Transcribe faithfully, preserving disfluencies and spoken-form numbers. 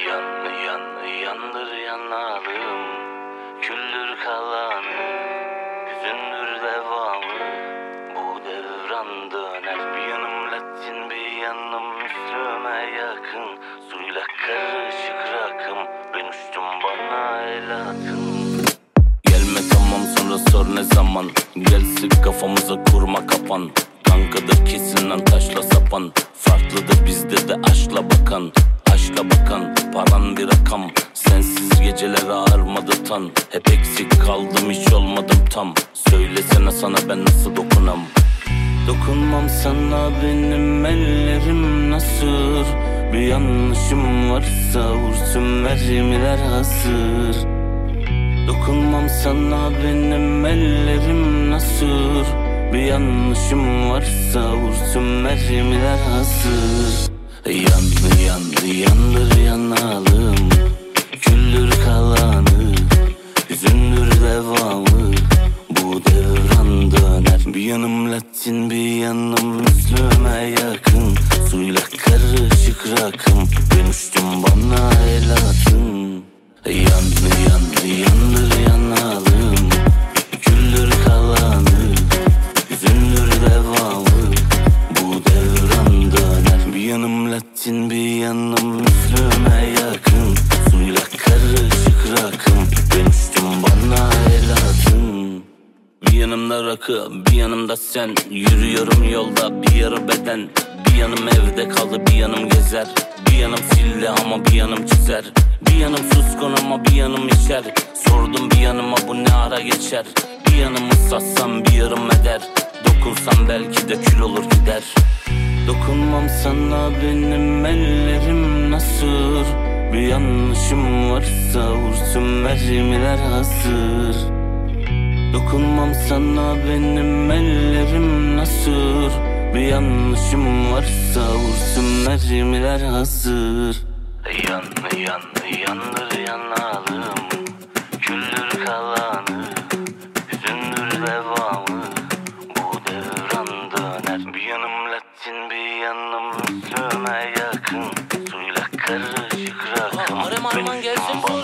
Yan yan yandır yanalım, küldür kalanı, hüzündür devamı. Bu devran döner, bir yanım Latin bir yanım Müslüme yakın. Suyla karışık rakım, ben uçtum bana el atın. Gelme tamam sonra sor ne zaman, gelsin kafamıza kurma kapan. Kankadır kesin taşla sapan, farklıdır bizde de aşla bakan. Aşla bakan, paran bir rakam. Sensiz geceler ağırmadı tan. Hep eksik kaldım, hiç olmadım tam. Söylesene sana ben nasıl dokunam. Dokunmam sana, benim ellerim nasır. Bir yanlışım varsa vursun mermiler hazır. Dokunmam sana, benim ellerim nasır. Bir yanlışım varsa vursun mermiler hazır. Yan yan yandır yanalım, küldür kalanı, hüzündür devamı. Bu devran döner, bir yanım Latin bir yanım Müslüme yakın. Suyla karışık rakım, ben uçtum bana el atın. Yan yan yandır yanalım, küldür kalanı, hüzündür devamı. Bu devran döner, bir yanım Latin bir yanım Müslüme yakın. Suyla karışık rakım, ben uçtum bana el atın. Bir yanımda rakı, bir yanımda sen. Yürüyorum yolda bir yarı beden. Bir yanım evde kaldı, bir yanım gezer. Bir yanım sildi ama bir yanım çizer. Bir yanım suskun ama bir yanım içer. Sordum bir yanıma bu ne ara geçer. Bir yanımı satsam bir yarım eder. Dokunsam belki de kül olur gider. Dokunmam sana, benim ellerim nasır. Bir yanlışım varsa vursun mermiler hazır. Dokunmam sana, benim ellerim nasır. Bir yanlışım varsa vursun mermiler hazır. Yan yan yandır yanalım, küldür kalanı, hüzündür devamı. Bu devran döner, bir yanım Latin bir yanım Müslüme yakın. Suyla karışık rakım, Arem Arman gelsin.